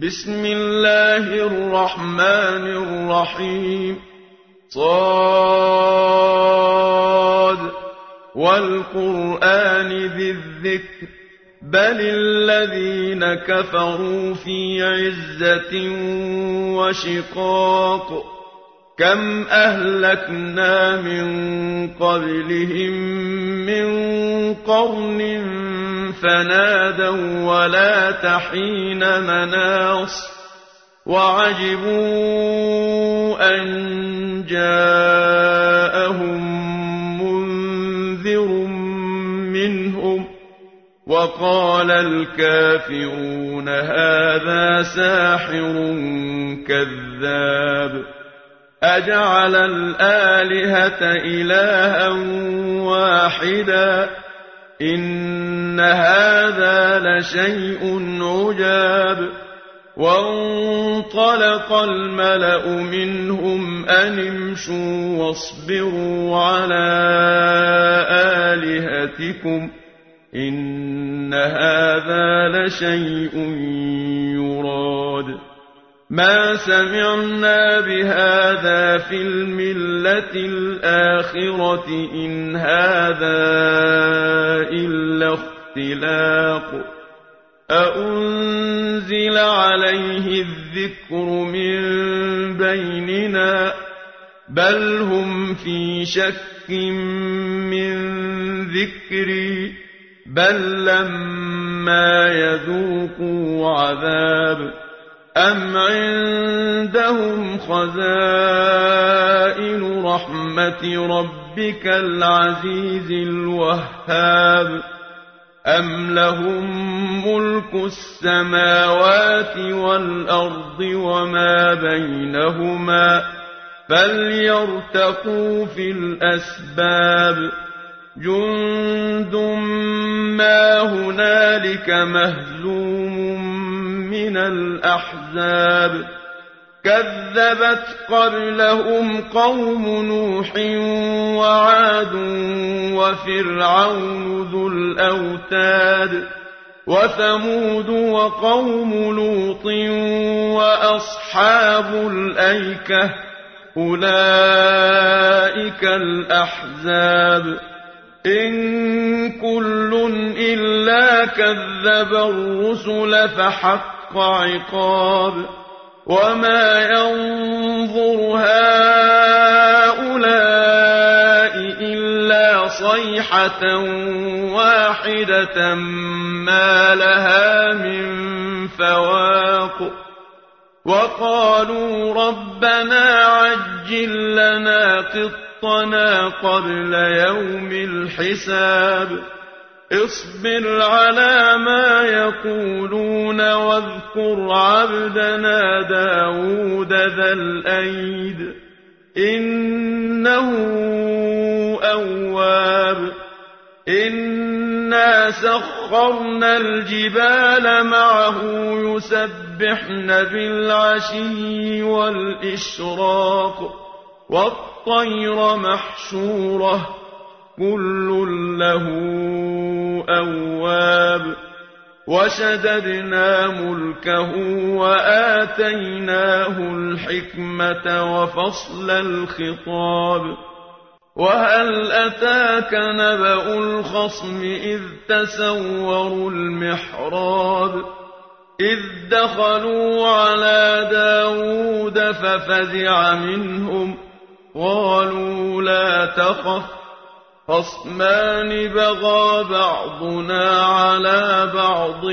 بسم الله الرحمن الرحيم صاد والقرآن ذي الذكر بل الذين كفروا في عزة وشقاق كم أهلكنا من قبلهم من قرن فنادوا ولا تحين مناص وعجبوا أن جاءهم منذر منهم وقال الكافرون هذا ساحر كذاب أجعل الآلهة إلها واحدا إن هذا لشيء عجاب وانطلق الملأ منهم أن امشوا واصبروا على آلهتكم إن هذا لشيء يراد ما سمعنا بهذا في الملة الآخرة إن هذا إلا اختلاق أأنزل عليه الذكر من بيننا بل هم في شك من ذكري بل لما يذوقوا عذاب أم عندهم خزائن رحمة ربك العزيز الوهاب أم لهم ملك السماوات والأرض وما بينهما فليرتقوا في الأسباب جند ما هنالك مهزوم من الأحزاب كذبت قبلهم قوم نوح وعاد وفرعون ذو الأوتاد وثمود وقوم لوط وأصحاب الأيكة أولئك الأحزاب إن كل إلا كذب الرسل فحق عقاب وما ينظر هؤلاء إلا صيحة واحدة ما لها من فواق وقالوا ربنا عجل لنا قطنا قبل يوم الحساب اصبر على ما يقولون واذكر عبدنا داود ذا الأيد إنه أواب إنا سخرنا الجبال معه يسبحن بالعشي والإشراق والطير محشورة كل له أواب وشددنا ملكه وآتيناه الحكمة وفصل الخطاب وهل أتاك نبأ الخصم إذ تسوروا المحراب إذ دخلوا على داود ففزع منهم قالوا لا تخف خصمان بغى بعضنا على بعض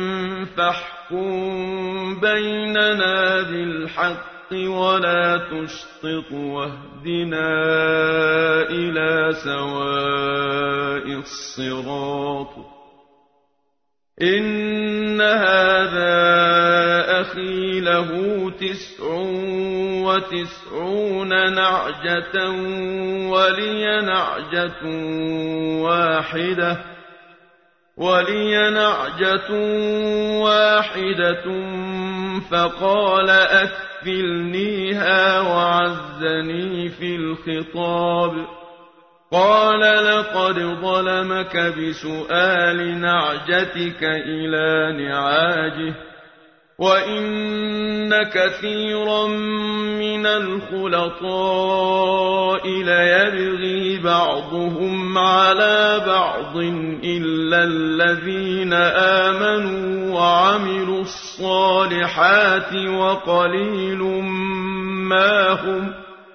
فاحكم بيننا بالحق ولا تشطط واهدنا إلى سواء الصراط إن هذا أخي له 99 نعجة ولي نعجة واحدة فقال أكفلنيها وعزني في الخطاب قال لقد ظلمك بسؤال نعجتك إلى نعاجه وَإِنَّ كَثِيرًا مِّنَ الْخُلَطَاءِ لَيَبْغِي بَعْضُهُمْ عَلَىٰ بَعْضٍ إِلَّا الَّذِينَ آمَنُوا وَعَمِلُوا الصَّالِحَاتِ وَقَلِيلٌ مَّا هُمْ ۗ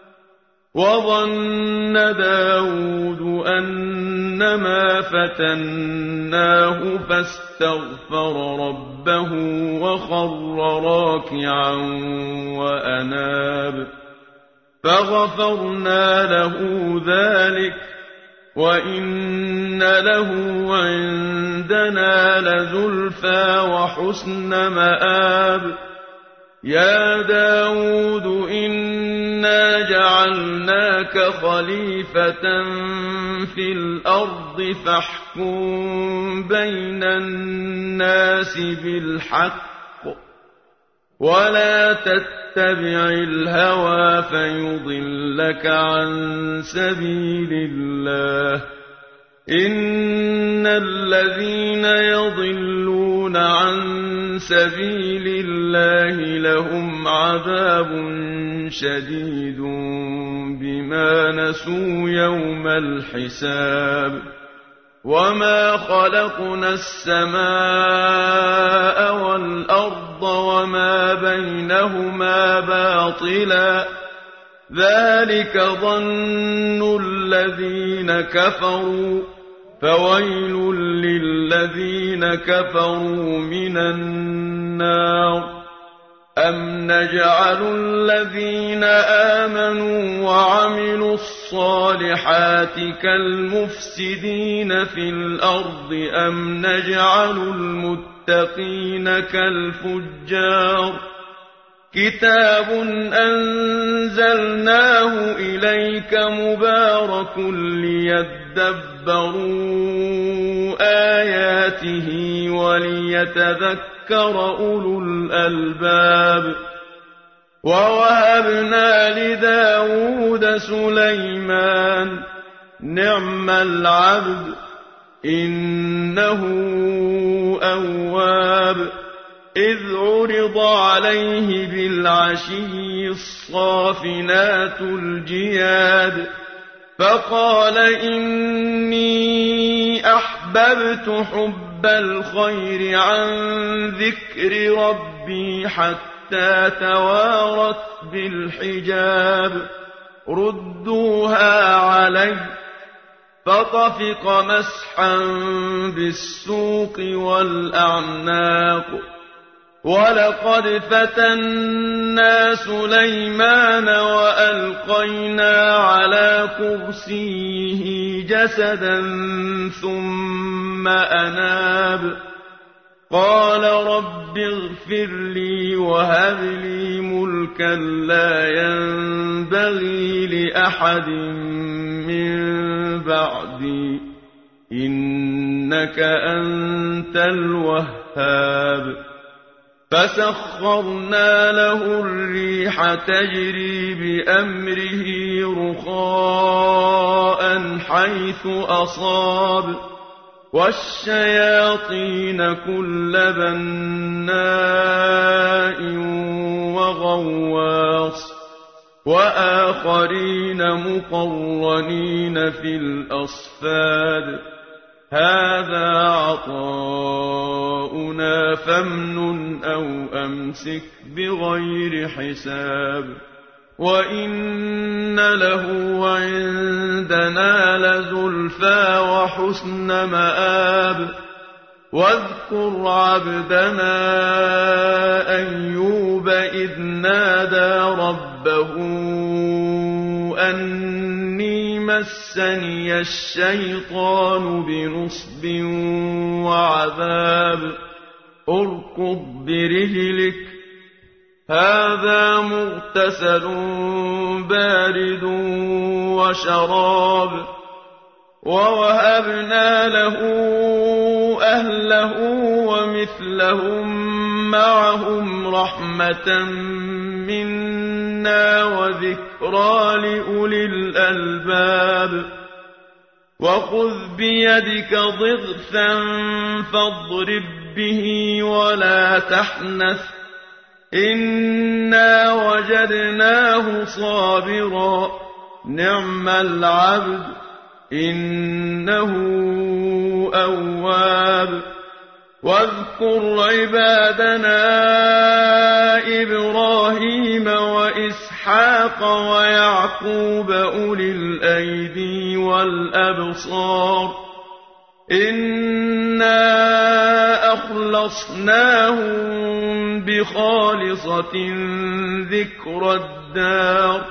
وَظَنَّ دَاوُودُ أَنَّمَا فَتَنَّاهُ فَاسْتَغْفَرَ رَبَّهُ وَخَرَّ رَاكِعًا وَأَنَابَ فَغَفَرْنَا لَهُ ذَٰلِكَ وَإِنَّ لَهُ عِندَنَا لَزُلْفَىٰ وَحُسْنَ مَآبٍ يَا دَاوُودُ إِنَّا جَعَلْنَاكَ خَلِيفَةً فِي الْأَرْضِ فَاحْكُم بَيْنَ النَّاسِ بِالْحَقِّ وَلَا تَتَّبِعِ الْهَوَىٰ فَيُضِلَّكَ عَن سَبِيلِ اللَّهِ ۚ إِنَّ الَّذِينَ يَضِلُّونَ عَن سَبِيلِ اللَّهِ لَهُمْ عَذَابٌ شَدِيدٌ بِمَا نَسُوا يَوْمَ الْحِسَابِ وَمَا خَلَقْنَا السَّمَاءَ وَالْأَرْضَ وَمَا بَيْنَهُمَا بَاطِلًا ۚ ذَٰلِكَ ظَنُّ الَّذِينَ كَفَرُوا ۚ فَوَيْلٌ لِّلَّذِينَ كَفَرُوا مِنَ النَّارِ أَمْ نَجْعَلُ الَّذِينَ آمَنُوا وَعَمِلُوا الصَّالِحَاتِ كَالْمُفْسِدِينَ فِي الْأَرْضِ أَمْ نَجْعَلُ الْمُتَّقِينَ كَالْفُجَّارِ كِتَابٌ أَنزَلْنَاهُ إِلَيْكَ مُبَارَكٌ لِّيَدَّبَّرُوا آيَاتِهِ وَلِيَتَذَكَّرَ أُولُو الْأَلْبَابِ وَوَهَبْنَا لِدَاوُودَ سُلَيْمَانَ ۚ نِعْمَ الْعَبْدُ ۖ إِنَّهُ أَوَّابٌ إِذْ عُرِضَ عَلَيْهِ بِالْعَشِيِّ الصَّافِنَاتُ الْجِيَادُ فَقَالَ إِنِّي أَحْبَبْتُ حُبَّ الْخَيْرِ عَن ذِكْرِ رَبِّي حَتَّىٰ تَوَارَتْ بِالْحِجَابِ رُدُّوهَا عَلَيَّ ۖ فَطَفِقَ مَسْحًا بِالسُّوقِ وَالْأَعْنَاقِ وَلَقَدْ فَتَنَّا سُلَيْمَانَ وَأَلْقَيْنَا عَلَىٰ كُرْسِيِّهِ جَسَدًا ثُمَّ أَنَابَ قَالَ رَبِّ اغْفِرْ لِي وَهَبْ لِي مُلْكًا لَّا يَنبَغِي لِأَحَدٍ مِّن بَعْدِي ۖ إِنَّكَ أَنتَ الْوَهَّابُ فَسَخَّرْنَا لَهُ الرِّيحَ تَجْرِي بِأَمْرِهِ رُخَاءً حَيْثُ أَصَابَ وَالشَّيَاطِينَ كُلَّ بَنَّاءٍ وَغَوَّاصٍ وَآخَرِينَ مُقَرَّنِينَ فِي الْأَصْفَادِ هَٰذَا عَطَاؤُنَا فَامْنُنْ أَوْ أَمْسِكْ بِغَيْرِ حِسَابٍ وَإِنَّ لَهُ عِندَنَا لَزُلْفَىٰ وَحُسْنَ مَآبٍ وَاذْكُرْ عَبْدَنَا أَيُّوبَ إِذْ نَادَىٰ رَبَّهُ أَنِّي مَسَّنِيَ الشَّيْطَانُ بِنُصْبٍ وَعَذَابٍ ارْكُضْ بِرِجْلِكَ هَٰذَا مُغْتَسَلٌ بَارِدٌ وَشَرَابٌ وَوَهَبْنَا لَهُ أَهْلَهُ وَمِثْلَهُم مَّعَهُمْ رَحْمَةً مِّنَّا وَذِكْرَىٰ لِأُولِي الْأَلْبَابِ وَخُذْ بِيَدِكَ ضِغْثًا فَاضْرِب بِّهِ وَلَا تَحْنَثْ إنا وجدناه صابرا نعم العبد إنه أواب واذكر عبادنا إبراهيم وإسحاق ويعقوب أولي الأيدي والأبصار إنا أخلصناهم بخالصة ذكر الدار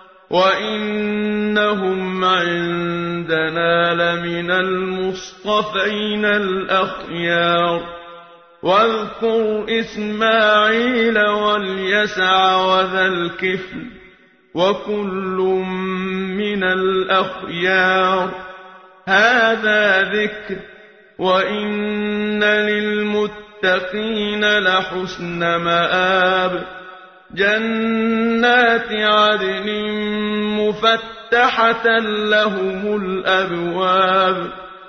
وإنهم عندنا لمن المصطفين الأخيار واذكر إسماعيل واليسع وذا الكفل وكل من الأخيار هذا ذكر وإن للمتقين لحسن مآب جنات عدن مفتحة لهم الأبواب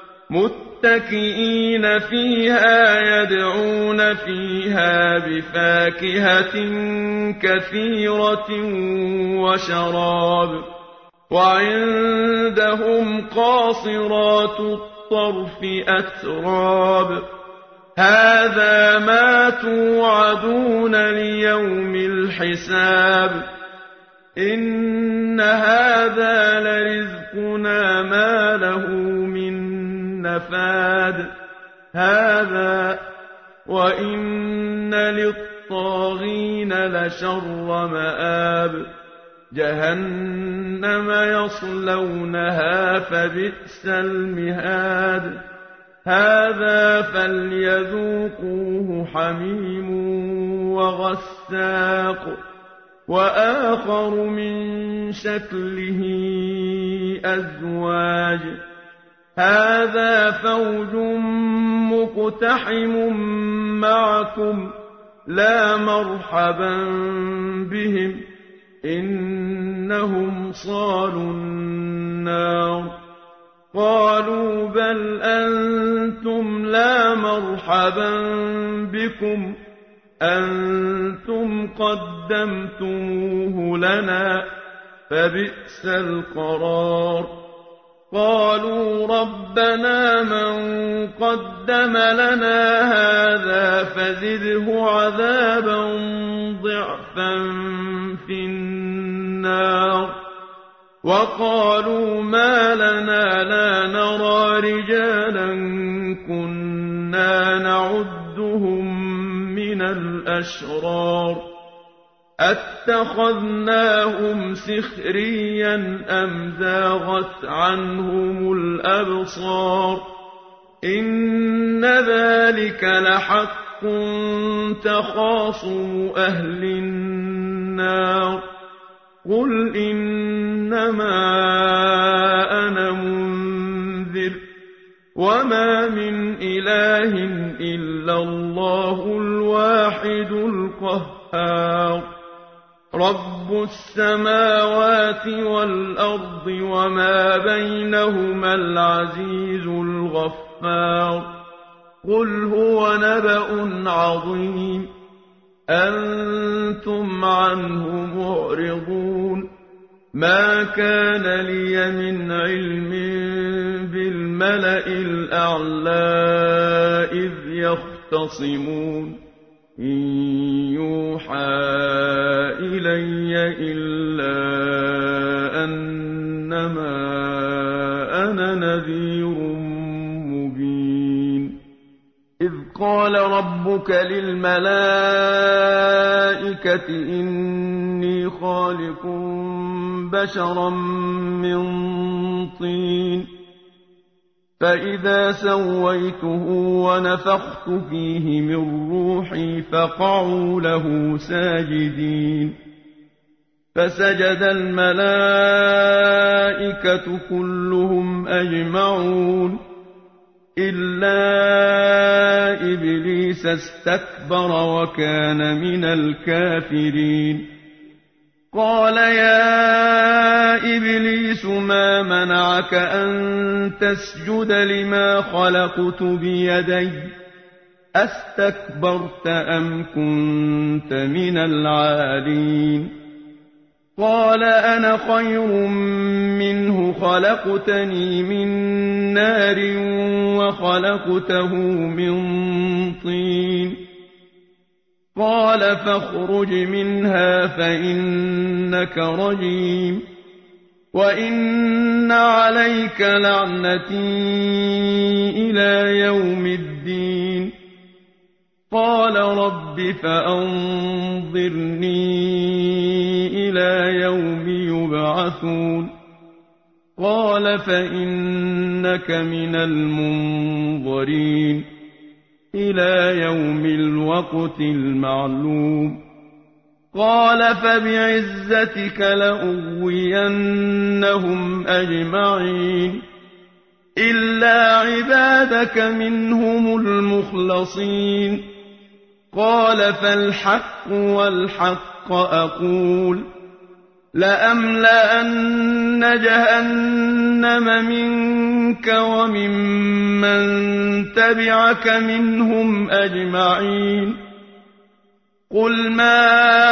متكئين فيها يدعون فيها بفاكهة كثيرة وشراب وعندهم قاصرات الطرف أتراب هذا ما توعدون ليوم الحساب إن هذا لرزقنا ما له من نفاد هذا وإن للطاغين لشر مآب جهنم يصلونها فبئس المهاد هذا فليذوقوه حميم وغساق وآخر من شكله أزواج هذا فوج مقتحم معكم لا مرحبا بهم إنهم صالوا النار قالوا بل أنتم لا مرحبا بكم أنتم قدمتموه لنا فبئس القرار قالوا ربنا من قدم لنا هذا فزده عذابا ضعفا في النار وقالوا ما لنا لا نرى رجالا كنا نعدهم من الأشرار أتخذناهم سخريا أم زاغت عنهم الأبصار إن ذلك لحق تخاصم أهل النار قل إنما أنا منذر وما من إله إلا الله الواحد القهار رب السماوات والأرض وما بينهما العزيز الغفار قل هو نبأ عظيم أنتم عنه معرضون ما كان لي من علم بالملأ الأعلى إذ يختصمون إن يوحى إلي إلا أنما أنا نذير مبين إذ قال ربك للملائكة إني خالق بشرا من طين فإذا سويته ونفخت فيه من روحي فقعوا له ساجدين فسجد الملائكة كلهم أجمعون إلا إبليس استكبر وكان من الكافرين قال يا إبليس ما منعك أن تسجد لما خلقت بيدي أستكبرت أم كنت من العالين قال أنا خير منه خلقتني من نار وخلقته من طين قال فاخرج منها فإنك رجيم وإن عليك لعنتي إلى يوم الدين قال رب فأنظرني إلى يوم يبعثون قال فإنك من المنظرين إلى يوم الوقت المعلوم قال فبعزتك لأغوينهم أجمعين إلا عبادك منهم المخلصين قال فالحق والحق أقول لأملأن جهنم منك وممن تبعك منهم أجمعين قل ما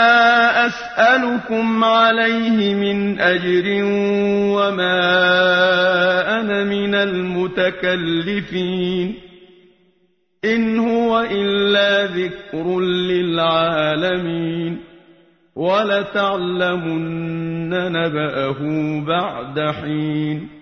أسألكم عليه من أجر وما أنا من المتكلفين إن هو إلا ذكر للعالمين ولتعلمن نبأه بعد حين